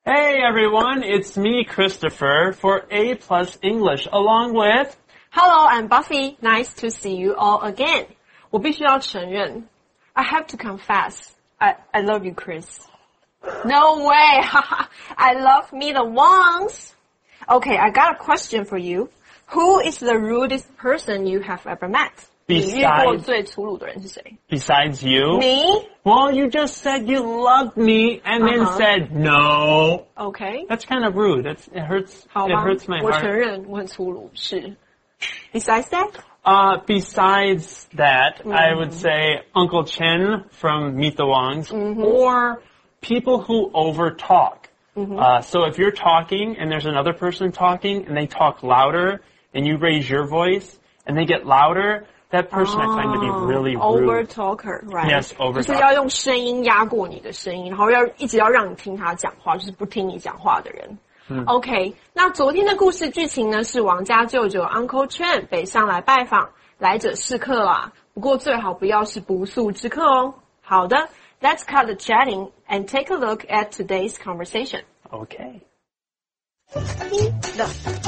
Hey everyone, it's me, Christopher, for A Plus English, along with... Hello, I'm Buffy. Nice to see you all again. 我必须要承认 I have to confess, I love you, Chris. No way, I love me the ones. Okay, I got a question for you. Who is the rudest person you have ever met? 你遇过最粗鲁的人是谁? Besides you? Me? Well, you just said you loved me and then said no. Okay. That's kind of rude. It hurts my heart. 我承认我很粗鲁，是。Besides that? Besides that, I would say Uncle Chen from Meet the Wongs, or people who overtalk. So if you're talking and there's another person talking and they talk louder and you raise your voice and they get louder, that person I find to be really rude. Overtalker, right? Yes, overtalker. 就是要用声音压过你的声音，然后一直要让你听他讲话，就是不听你讲话的人。OK， 那昨天的故事剧情呢是王家舅舅 Uncle Chen 北上来拜访，来者是客啦。不过最好不要是不速之客哦。好的 ，Let's cut the chatting and take a look at today's conversation. Okay. Meet the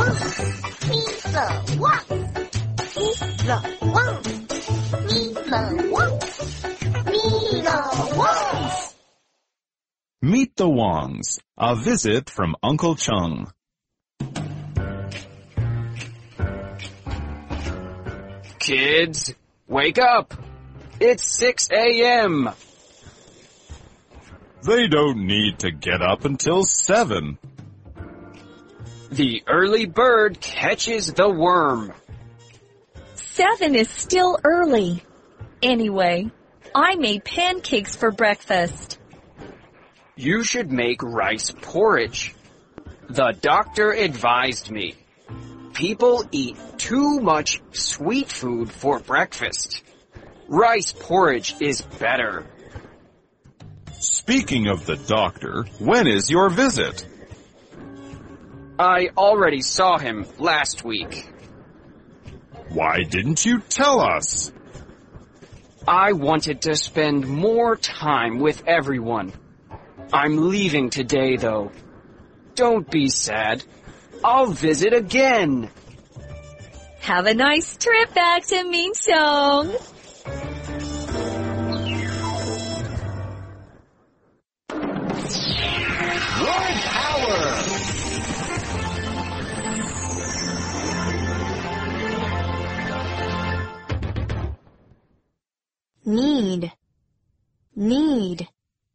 Wongs. Meet the Wongs. Meet the Wongs. Meet the Wongs. Meet the Wongs, a visit from Uncle Chung. Kids, wake up! It's 6 a.m. They don't need to get up until 7. The early bird catches the worm. 7 is still early. Anyway, I made pancakes for breakfast. You should make rice porridge. The doctor advised me. People eat too much sweet food for breakfast. Rice porridge is better. Speaking of the doctor, when is your visit? I already saw him last week. Why didn't you tell us? I wanted to spend more time with everyone. I'm leaving today, though. Don't be sad. I'll visit again. Have a nice trip back to Minchong. Word power! Need.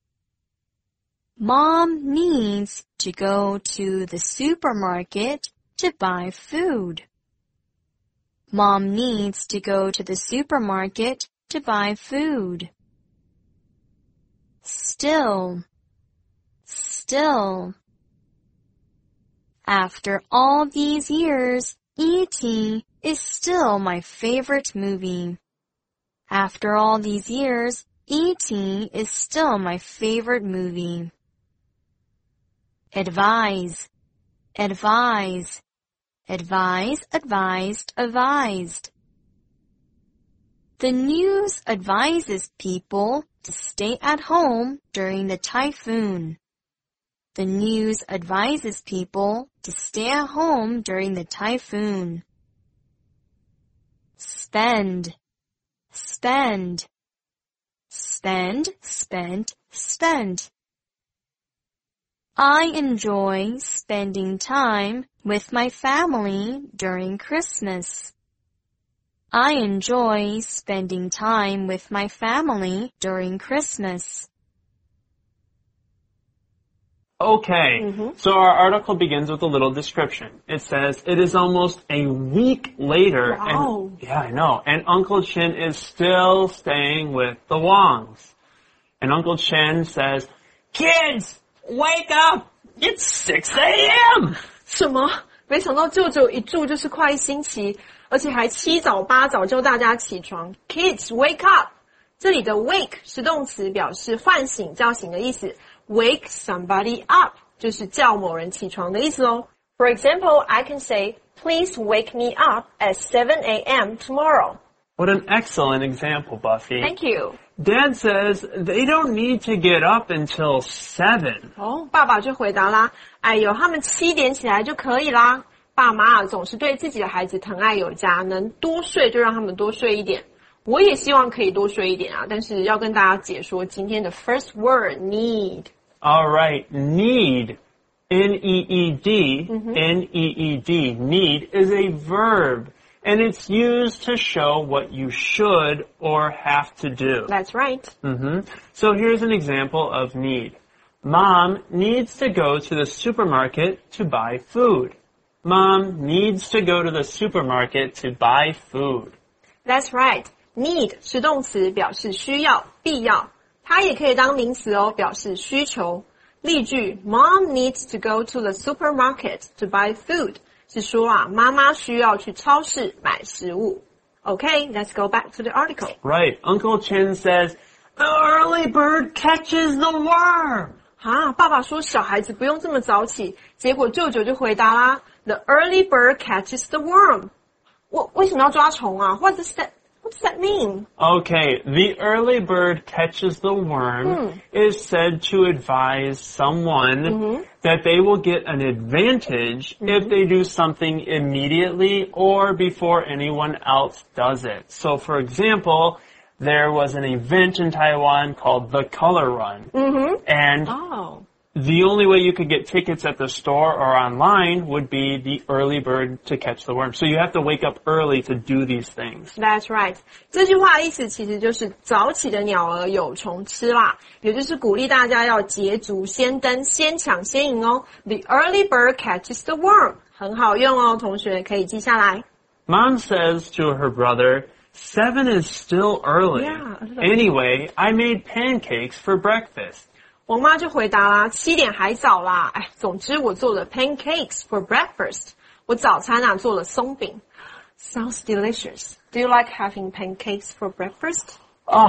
Mom needs to go to the supermarket to buy food. Mom needs to go to the supermarket to buy food. Still. After all these years, E.T. is still my favorite movie. After all these years, E.T. is still my favorite movie. Advise. Advised. The news advises people to stay at home during the typhoon. The news advises people to stay at home during the typhoon. Spend. I enjoy spending time with my family during Christmas. I enjoy spending time with my family during Christmas. Okay, so our article begins with a little description. It says, it is almost a week later. Wow. And, yeah, I know. And Uncle Chen is still staying with the Wongs. And Uncle Chen says, Kids, wake up! It's 6 a.m. 什么？没想到舅舅一住就是快1星期，而且还7早8早叫大家起床。Kids, wake up！ 这里的 wake 是动词，表示唤醒、叫醒的意思。Wake somebody up 就是叫某人起床的意思哦。For example, I can say, Please wake me up at 7 a.m. tomorrow. What an excellent example, Buffy. Thank you. Dad says they don't need to get up until 7. 哦，爸爸就回答啦，哎呦，他们7点起来就可以啦。爸妈总是对自己的孩子疼爱有加，能多睡就让他们多睡一点。我也希望可以多睡一点啊，但是要跟大家解说今天的 first word need. All right, need. N-E-E-D, N-E-E-D, need is a verb, and it's used to show what you should or have to do. That's right. So here's an example of need. Mom needs to go to the supermarket to buy food. Mom needs to go to the supermarket to buy food. That's right. Need 是动词，表示需要、必要。它也可以当名词哦，表示需求。例句 Mom needs to go to the supermarket to buy food 是说啊，妈妈需要去超市买食物。Okay, let's go back to the article. Right. Uncle Chen says, the early bird catches the worm. 啊，爸爸说小孩子不用这么早起，结果舅舅就回答啦 The early bird catches the worm. 为什么要抓虫啊 What does that mean? Okay, the early bird catches the worm is said to advise someone that they will get an advantage if they do something immediately or before anyone else does it. So, for example, there was an event in Taiwan called the Color Run. And the only way you could get tickets at the store or online would be the early bird to catch the worm. So you have to wake up early to do these things. That's right. 这句话的意思其实就是早起的鸟儿有虫吃啦，也就是鼓励大家要捷足先登，先抢先赢哦。The early bird catches the worm. 很好用哦，同学可以记下来。 Mom says to her brother, 7 is still early. Yeah, Anyway, I made pancakes for breakfast. 我妈就回答啦，7点还早啦。哎，总之我做了 pancakes for breakfast. 我早餐啊做了松饼。Sounds delicious. Do you like having pancakes for breakfast?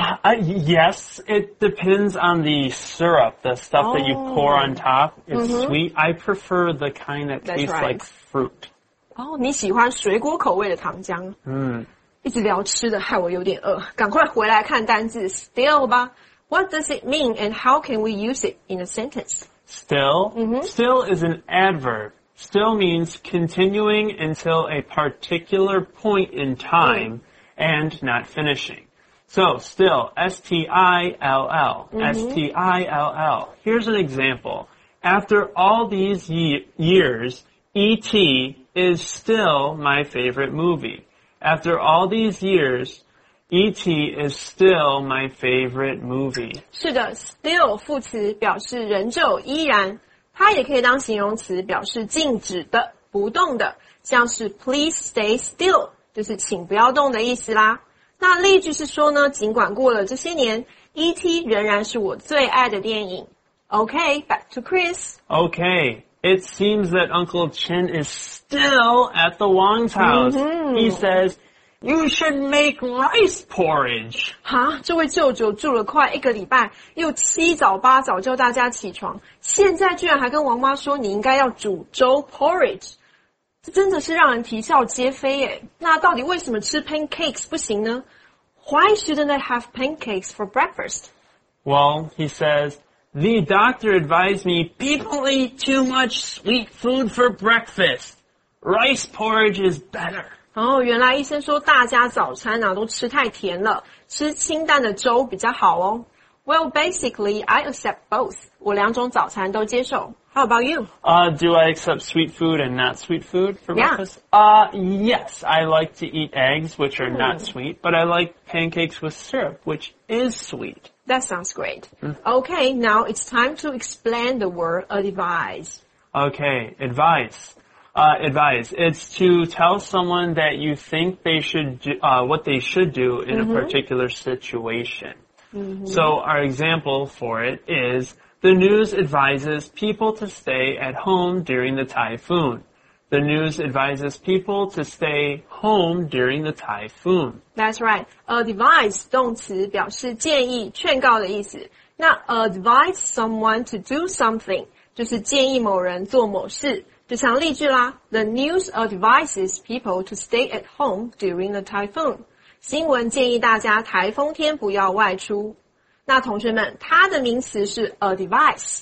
Yes, it depends on the syrup, the stuff that you pour on top. It's sweet. I prefer the kind that tastes like fruit. 哦，你喜欢水果口味的糖浆？一直聊吃的，害我有点饿，赶快回来看单字 still 吧。What does it mean and how can we use it in a sentence? Still? Still is an adverb. Still means continuing until a particular point in time and not finishing. So, still, S-T-I-L-L, S-T-I-L-L. Here's an example. After all these years, E.T. is still my favorite movie. After all these years, E.T. is still my favorite movie. 是的 still 副词表示仍旧依然，它也可以当形容词表示静止的、不动的，像是 please stay still 就是请不要动的意思啦。那例句是说呢，尽管过了这些年 E.T. 仍然是我最爱的电影。Okay, back to Chris. Okay, it seems that Uncle Chen is still at the Wang's house. He says, you should make rice porridge. 哈，这位舅舅住了快1个礼拜，又7早8早叫大家起床，现在居然还跟王妈说你应该要煮粥 porridge， 这真的是让人啼笑皆非耶。那到底为什么吃 pancakes 不行呢？ Why shouldn't I have pancakes for breakfast? Well, he says, the doctor advised me people eat too much sweet food for breakfast. Rice porridge is better. 哦，原来医生说大家早餐啊都吃太甜了，吃清淡的粥比较好哦。Well, basically, I accept both. 我2种早餐都接受。How about you? Do I accept sweet food and not sweet food for breakfast? Yes, I like to eat eggs, which are not sweet, but I like pancakes with syrup, which is sweet. That sounds great. Okay, now it's time to explain the word advise. Okay, advise. Advise. It's to tell someone that you think they should do, what they should do in a particular situation. So our example for it is, the news advises people to stay at home during the typhoon. The news advises people to stay home during the typhoon. That's right. Advise 动词表示建议、劝告的意思。那 advise someone to do something 就是建议某人做某事。就像例句啦 ，The news advises people to stay at home during the typhoon. 新闻建议大家台风天不要外出。那同学们，它的名词是 advice,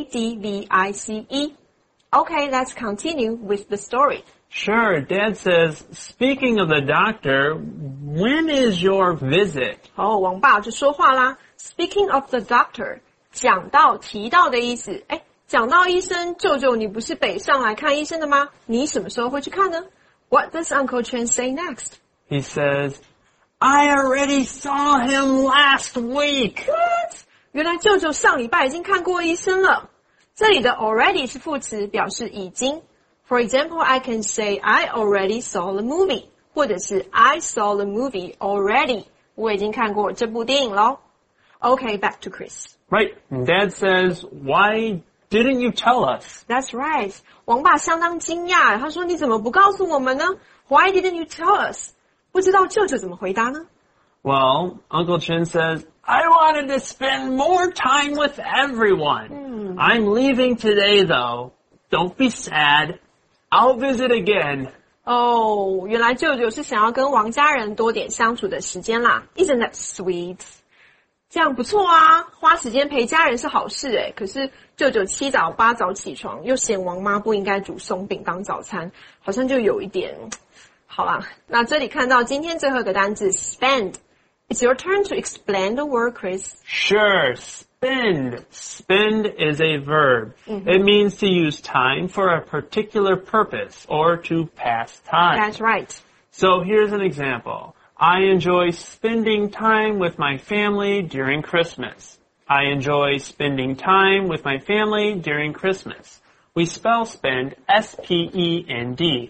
A-D-V-I-C-E. Okay, let's continue with the story. Sure, Dad says, speaking of the doctor, when is your visit? 王爸就说话啦。Speaking of the doctor, 讲到提到的意思。讲到医生，舅舅你不是北上来看医生的吗？你什么时候会去看呢？ What does Uncle Chen say next? He says, I already saw him last week. What? 原来舅舅上礼拜已经看过医生了。这里的 already 是副词，表示已经。For example, I can say I already saw the movie, 或者是 I saw the movie already. 我已经看过这部电影咯。Okay, back to Chris. Right. And Dad says, why didn't you tell us? That's right. 王爸相当惊讶，他说你怎么不告诉我们呢？ Why didn't you tell us? 不知道舅舅怎么回答呢？ Well, Uncle Chin says, I wanted to spend more time with everyone. I'm leaving today, though. Don't be sad. I'll visit again. 原来舅舅是想要跟王家人多点相处的时间啦。Isn't that sweet? 这样不错啊，花时间陪家人是好事诶。可是舅舅7早8早起床，又嫌王妈不应该煮松饼当早餐，好像就有一点。好啦，那这里看到今天最后一个单字 spend. It's your turn to explain the word, Chris. Sure, spend. Spend is a verb. It means to use time for a particular purpose or to pass time. That's right. So here's an example. I enjoy spending time with my family during Christmas. I enjoy spending time with my family during Christmas. We spell spend S-P-E-N-D.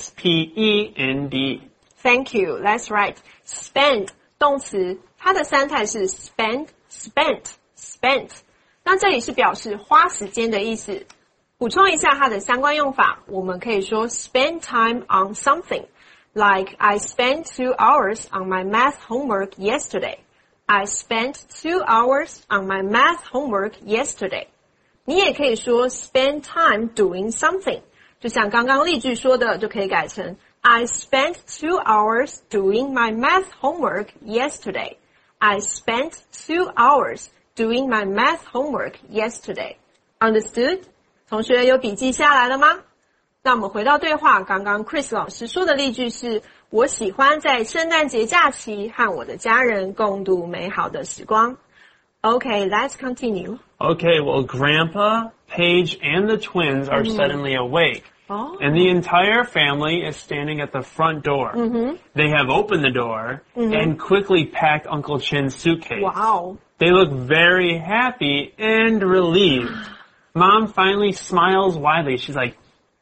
S-P-E-N-D. Thank you. That's right. Spend 动词，它的三态是 spend, spent, spent. 那这里是表示花时间的意思。补充一下它的相关用法，我们可以说 spend time on something. Like, I spent 2 hours on my math homework yesterday. I spent 2 hours on my math homework yesterday. 你也可以说 spend time doing something. 就像刚刚例句说的，就可以改成 I spent 2 hours doing my math homework yesterday. I spent 2 hours doing my math homework yesterday. Understood? 同学有笔记下来了吗？那我们回到对话，刚刚 Chris 老师说的例句是我喜欢在圣诞节假期和我的家人共度美好的时光。Okay, let's continue. Okay, well, Grandpa, Paige, and the twins are suddenly awake. And the entire family is standing at the front door. They have opened the door and quickly packed Uncle Chin's suitcase. Wow. They look very happy and relieved. Mom finally smiles widely. She's like,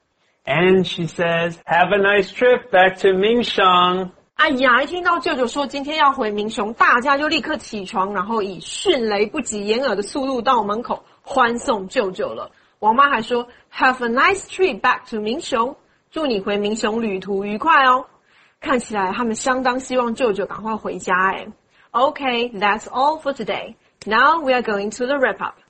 and she says, have a nice trip back to Mingshang. 哎呀，一听到舅舅说今天要回民雄，大家就立刻起床，然后以迅雷不及掩耳的速度到门口欢送舅舅了。王妈还说 Have a nice trip back to 民雄，祝你回民雄旅途愉快哦。看起来他们相当希望舅舅赶快回家诶。Okay, that's all for today. Now we are going to the wrap up.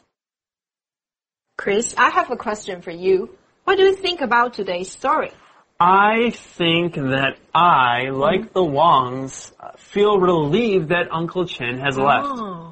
Chris, I have a question for you. What do you think about today's story? I think that I, like the Wangs, feel relieved that Uncle Chen has left.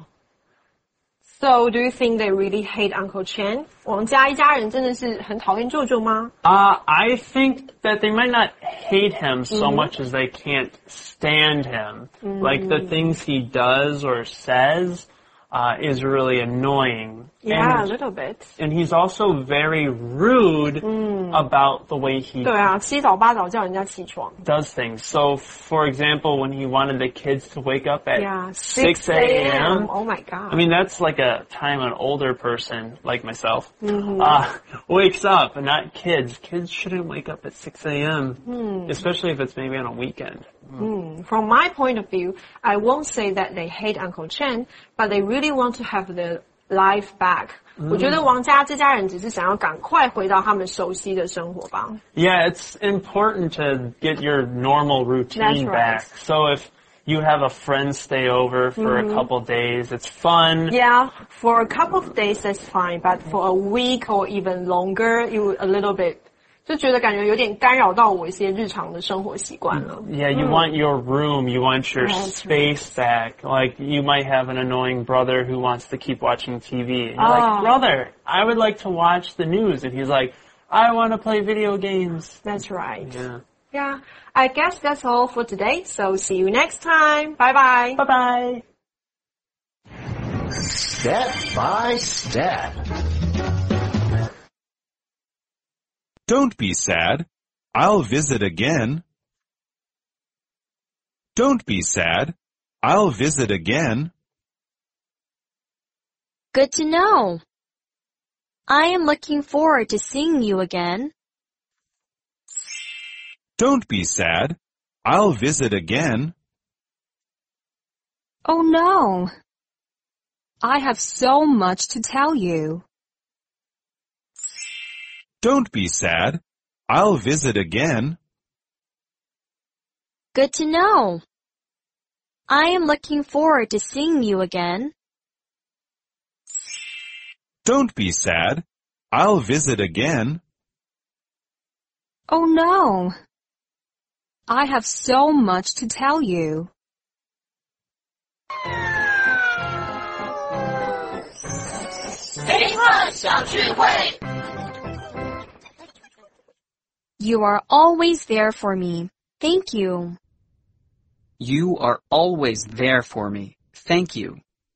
So, do you think they really hate Uncle Chen? 王家一家人真的是很讨厌舅舅吗？ I think that they might not hate him so much as they can't stand him. Like the things he does or says is really annoying. Yeah, a little bit. And he's also very rude about the way he 对啊，7早8早叫人家起床。 does things. So, for example, when he wanted the kids to wake up at Yeah, 6 a.m. Oh my god. I mean, that's like a time an older person, like myself, wakes up, and not kids. Kids shouldn't wake up at 6 a.m., especially if it's maybe on a weekend. From my point of view, I won't say that they hate Uncle Chen, but they really want to have their life back. 我觉得王家这家人只是想要赶快回到他们熟悉的生活吧。 Yeah, it's important to get your normal routine That's right. back. So if you have a friend stay over for a couple days, it's fun. Yeah, for a couple of days that's fine, but for a week or even longer, 就觉得感觉有点干扰到我一些日常的生活习惯了。 Yeah, you want your room, you want your That's space back. Like, you might have an annoying brother who wants to keep watching TV. And you're like, brother, I would like to watch the news. And he's like, I want to play video games. That's right. Yeah. Yeah, I guess that's all for today. So see you next time. Bye bye. Bye-bye. Step by step. Don't be sad. I'll visit again. Don't be sad. I'll visit again. Good to know. I am looking forward to seeing you again. Don't be sad. I'll visit again. Oh no. I have so much to tell you. Don't be sad. I'll visit again. Good to know. I am looking forward to seeing you again. Don't be sad. I'll visit again. Oh no. I have so much to tell you. You are always there for me. Thank you. You are always there for me. Thank you.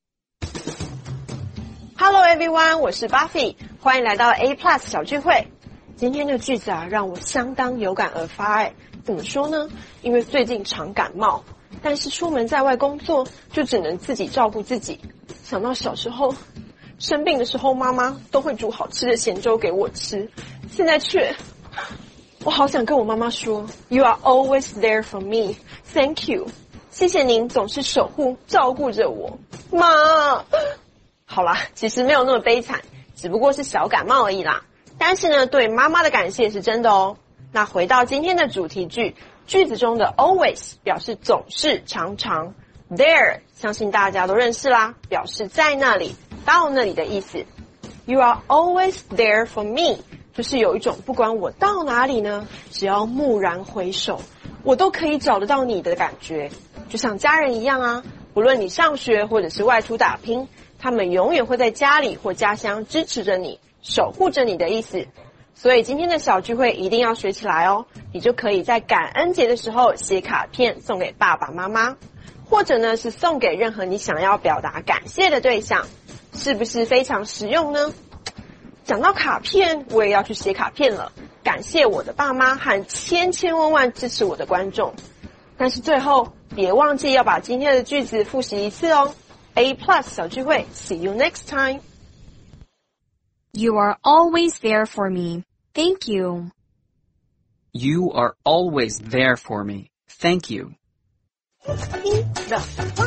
Hello everyone， 我是 Buffy， 欢迎来到 A Plus 小聚会。今天的句子啊，让我相当有感而发。怎么说呢？因为最近常感冒，但是出门在外工作就只能自己照顾自己。想到小时候生病的时候，妈妈都会煮好吃的咸粥给我吃，现在我好想跟我妈妈说 ，You are always there for me. Thank you. 谢谢您总是守护照顾着我，妈。好啦，其实没有那么悲惨，只不过是小感冒而已啦。但是呢，对妈妈的感谢是真的哦。那回到今天的主题句，句子中的 always 表示总是、常常 ，there 相信大家都认识啦，表示在那里、到那里的意思。You are always there for me， 就是有一种不管我到哪里呢，只要蓦然回首，我都可以找得到你的感觉，就像家人一样啊。不论你上学或者是外出打拼，他们永远会在家里或家乡支持着你，守护着你的意思。所以今天的小聚会一定要学起来哦，你就可以在感恩节的时候写卡片送给爸爸妈妈，或者呢是送给任何你想要表达感谢的对象，是不是非常实用呢？讲到卡片，我也要去写卡片了，感谢我的爸妈和千千万万支持我的观众。但是最后别忘记要把今天的句子复习一次哦。A Plus 小聚会 ，See you next time. You are always there for me. Thank you. You are always there for me. Thank you. Me the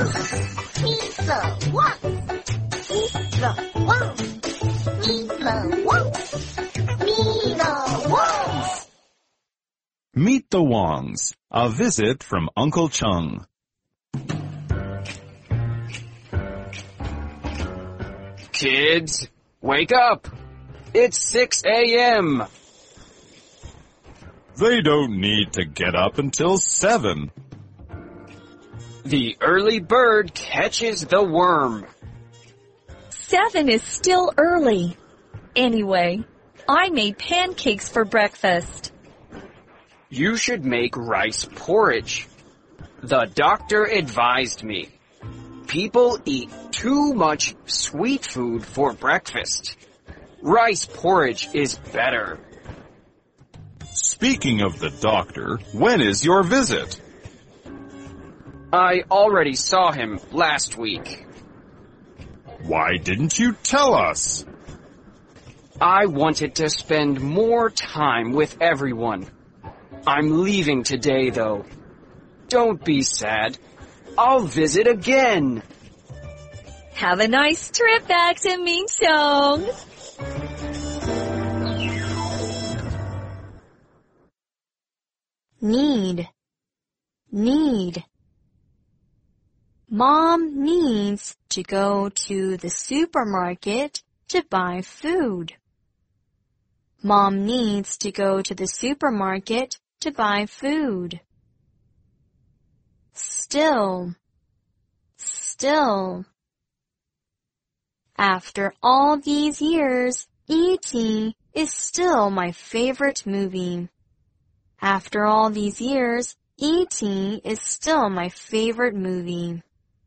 one. Me the one. Me the one. Me the ones. Meet the Wongs. A visit from Uncle Chung. Kids, wake up! It's 6 a.m. They don't need to get up until 7. The early bird catches the worm. 7 is still early. Anyway, I made pancakes for breakfast. You should make rice porridge. The doctor advised me. People eat too much sweet food for breakfast. Rice porridge is better. Speaking of the doctor, when is your visit? I already saw him last week. Why didn't you tell us? I wanted to spend more time with everyone. I'm leaving today, though. Don't be sad. I'll visit again. Have a nice trip back to Minchong. Need. Mom needs to go to the supermarket to buy food. Mom needs to go to the supermarket to buy food. Still, still. After all these years, E.T. is still my favorite movie. After all these years, E.T. is still my favorite movie.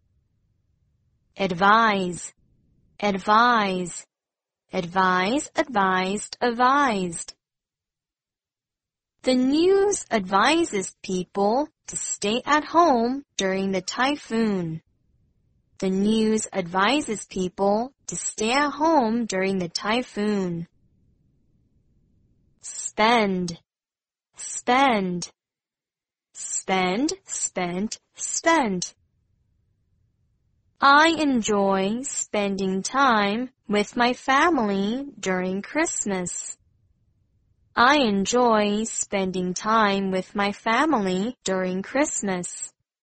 Advise, advise, advise, advised, advised. The news advises people to stay at home during the typhoon. The news advises people to stay at home during the typhoon. Spend, spend, spend, spent, spent. I enjoy spending time with my family during Christmas. I enjoy spending time with my family during Christmas.